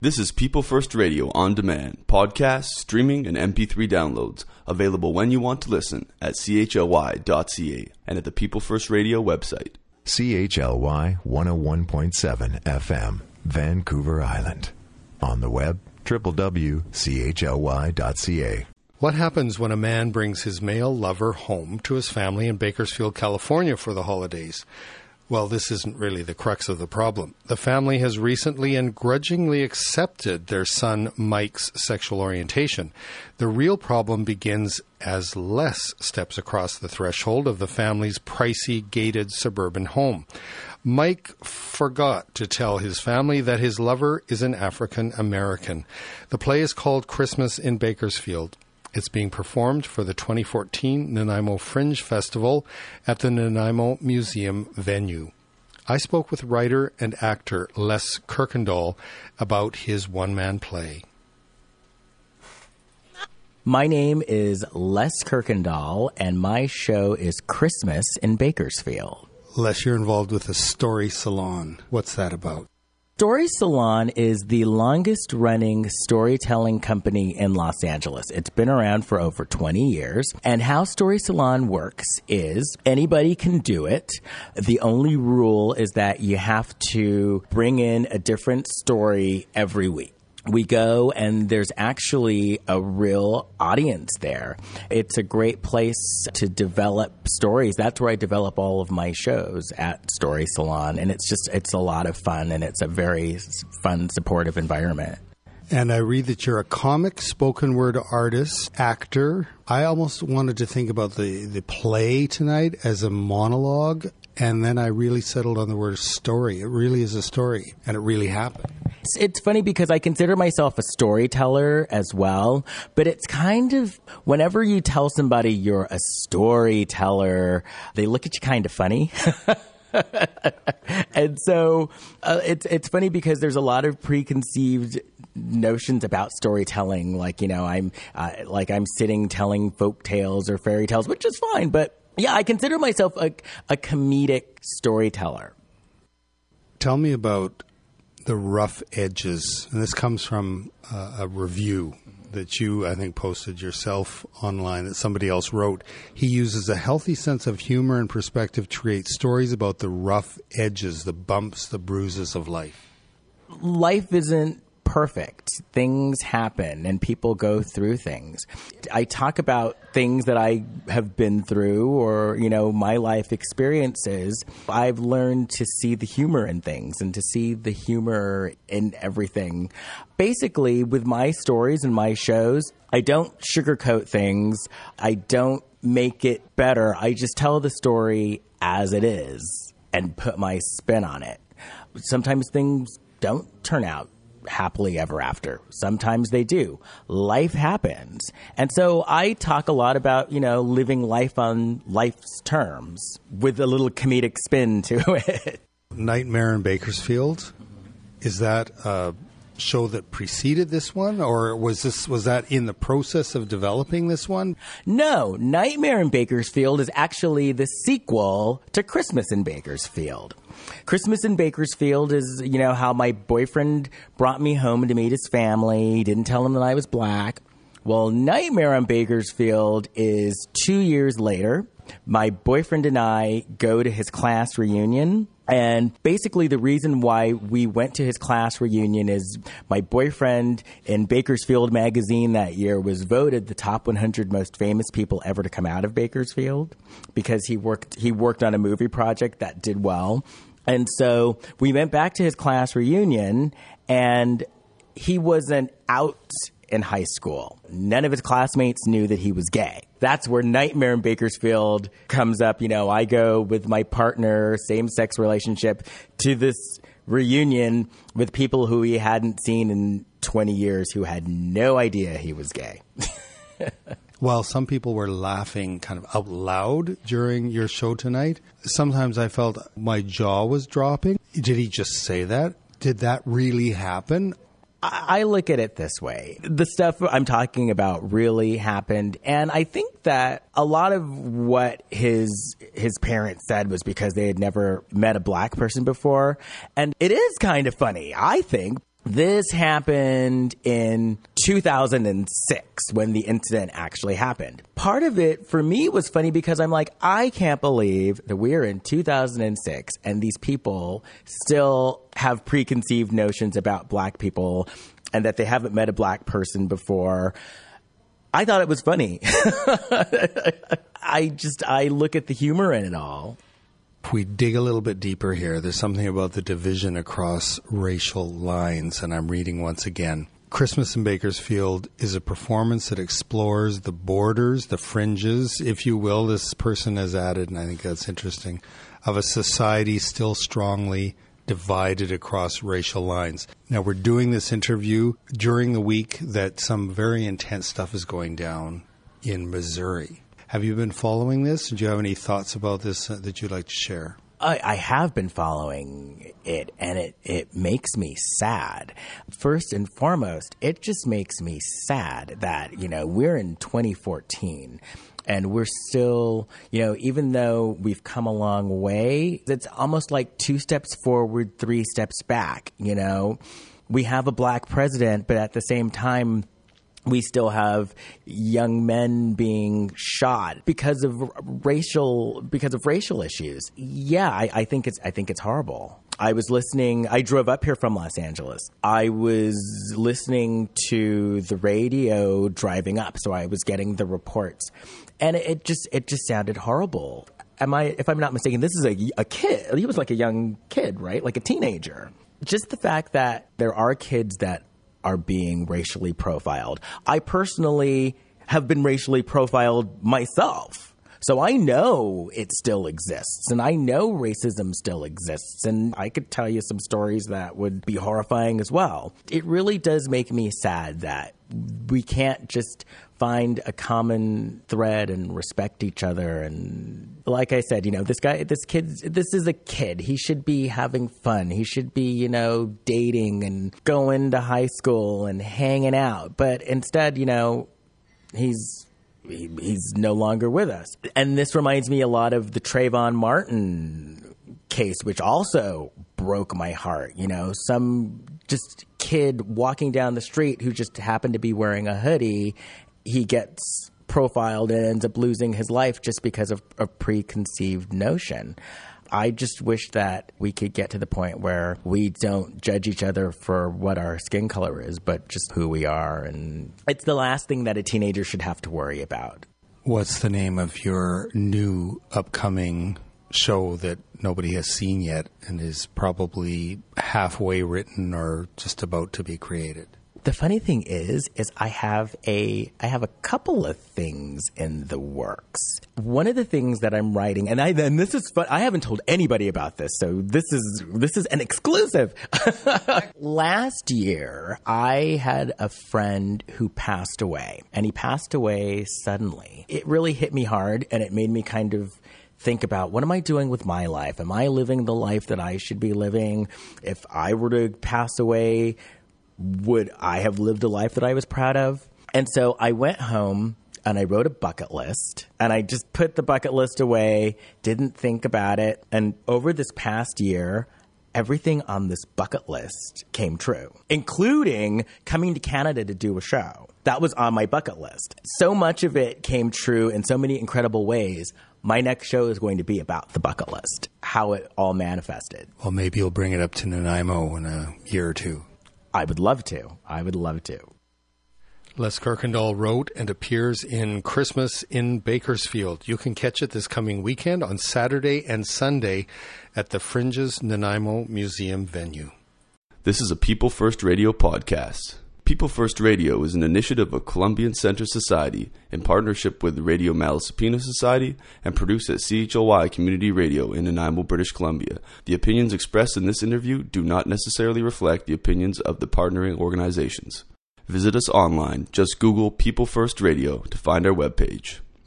This is People First Radio on demand, podcasts, streaming, and MP3 downloads, available when you want to listen at chly.ca and at the People First Radio website. CHLY 101.7 FM, Vancouver Island. On the web, www.chly.ca. What happens when a man brings his male lover home to his family in Bakersfield, California for the holidays? Well, this isn't really the crux of the problem. The family has recently and grudgingly accepted their son Mike's sexual orientation. The real problem begins as Les steps across the threshold of the family's pricey, gated suburban home. Mike forgot to tell his family that his lover is an African American. The play is called Christmas in Bakersfield. It's being performed for the 2014 Nanaimo Fringe Festival at the Nanaimo Museum venue. I spoke with writer and actor Les Kirkendall about his one-man play. My name is Les Kirkendall, and my show is Christmas in Bakersfield. Les, you're involved with the Story Salon. What's that about? Story Salon is the longest-running storytelling company in Los Angeles. It's been around for over 20 years. And how Story Salon works is anybody can do it. The only rule is that you have to bring in a different story every week. We go, and there's actually a real audience there. It's a great place to develop stories. That's where I develop all of my shows, at Story Salon. And it's a lot of fun, and it's a very fun, supportive environment. And I read that you're a comic, spoken word artist, actor. I almost wanted to think about the play tonight as a monologue, and then I really settled on the word story. It really is a story, and it really happened. It's funny because I consider myself a storyteller as well, but it's kind of, whenever you tell somebody you're a storyteller, they look at you kind of funny. And so it's funny because there's a lot of preconceived notions about storytelling, like, I'm sitting telling folk tales or fairy tales, which is fine, but yeah, I consider myself a comedic storyteller. Tell me about the rough edges, and this comes from a review that you, I think, posted yourself online that somebody else wrote. He uses a healthy sense of humor and perspective to create stories about the rough edges, the bumps, the bruises of life. Life isn't perfect. Things happen and people go through things. I talk about things that I have been through or, my life experiences. I've learned to see the humor in things and to see the humor in everything. Basically, with my stories and my shows, I don't sugarcoat things. I don't make it better. I just tell the story as it is and put my spin on it. Sometimes things don't turn out happily ever after. Sometimes they do. Life happens. And so I talk a lot about, living life on life's terms with a little comedic spin to it. Nightmare in Bakersfield, is that a show that preceded this one, or was that in the process of developing this one? No, Nightmare in Bakersfield is actually the sequel to Christmas in Bakersfield. Christmas in Bakersfield is, how my boyfriend brought me home to meet his family. He didn't tell him that I was black. Well, Nightmare on Bakersfield is 2 years later. My boyfriend and I go to his class reunion. And basically the reason why we went to his class reunion is my boyfriend in Bakersfield magazine that year was voted the top 100 most famous people ever to come out of Bakersfield because he worked on a movie project that did well. And so we went back to his class reunion, and he wasn't out in high school. None of his classmates knew that he was gay. That's where Nightmare in Bakersfield comes up. I go with my partner, same-sex relationship, to this reunion with people who he hadn't seen in 20 years who had no idea he was gay. Well, some people were laughing kind of out loud during your show tonight. Sometimes I felt my jaw was dropping. Did he just say that? Did that really happen? I look at it this way. The stuff I'm talking about really happened. And I think that a lot of what his parents said was because they had never met a black person before. And it is kind of funny, I think. This happened in 2006 when the incident actually happened. Part of it for me was funny because I'm like, I can't believe that we're in 2006 and these people still have preconceived notions about black people and that they haven't met a black person before. I thought it was funny. I look at the humor in it all. If we dig a little bit deeper here, there's something about the division across racial lines, and I'm reading once again. Christmas in Bakersfield is a performance that explores the borders, the fringes, if you will. This person has added, and I think that's interesting, of a society still strongly divided across racial lines. Now, we're doing this interview during the week that some very intense stuff is going down in Missouri. Have you been following this? Do you have any thoughts about this that you'd like to share? I have been following it, and it makes me sad. First and foremost, it just makes me sad that, we're in 2014. And we're still, even though we've come a long way, it's almost like 2 steps forward, 3 steps back, We have a black president, but at the same time, we still have young men being shot because of racial issues. Yeah, I think it's horrible. I drove up here from Los Angeles. I was listening to the radio driving up, so I was getting the reports. And it just sounded horrible. If I'm not mistaken, this is a kid. He was like a young kid, right? Like a teenager. Just the fact that there are kids that are being racially profiled. I personally have been racially profiled myself. So I know it still exists, and I know racism still exists, and I could tell you some stories that would be horrifying as well. It really does make me sad that we can't just find a common thread and respect each other. And like I said, this is a kid. He should be having fun. He should be, dating and going to high school and hanging out. But instead, he's no longer with us. And this reminds me a lot of the Trayvon Martin case, which also broke my heart. Some just kid walking down the street who just happened to be wearing a hoodie, he gets profiled and ends up losing his life just because of a preconceived notion. I just wish that we could get to the point where we don't judge each other for what our skin color is, but just who we are. And it's the last thing that a teenager should have to worry about. What's the name of your new upcoming show that nobody has seen yet and is probably halfway written or just about to be created? The funny thing is I have a couple of things in the works. One of the things that I'm writing, and this is fun. I haven't told anybody about this, so this is an exclusive. Last year, I had a friend who passed away, and he passed away suddenly. It really hit me hard, and it made me kind of think about, what am I doing with my life? Am I living the life that I should be living? If I were to pass away, would I have lived a life that I was proud of? And so I went home and I wrote a bucket list, and I just put the bucket list away, didn't think about it. And over this past year, everything on this bucket list came true, including coming to Canada to do a show. That was on my bucket list. So much of it came true in so many incredible ways. My next show is going to be about the bucket list, how it all manifested. Well, maybe you'll bring it up to Nanaimo in a year or two. I would love to. Les Kirkendall wrote and appears in Christmas in Bakersfield. You can catch it this coming weekend on Saturday and Sunday at the Fringes Nanaimo Museum venue. This is a People First Radio podcast. People First Radio is an initiative of Columbian Center Society in partnership with the Radio Malaspina Society and produced at CHLY Community Radio in Nanaimo, British Columbia. The opinions expressed in this interview do not necessarily reflect the opinions of the partnering organizations. Visit us online. Just Google People First Radio to find our webpage.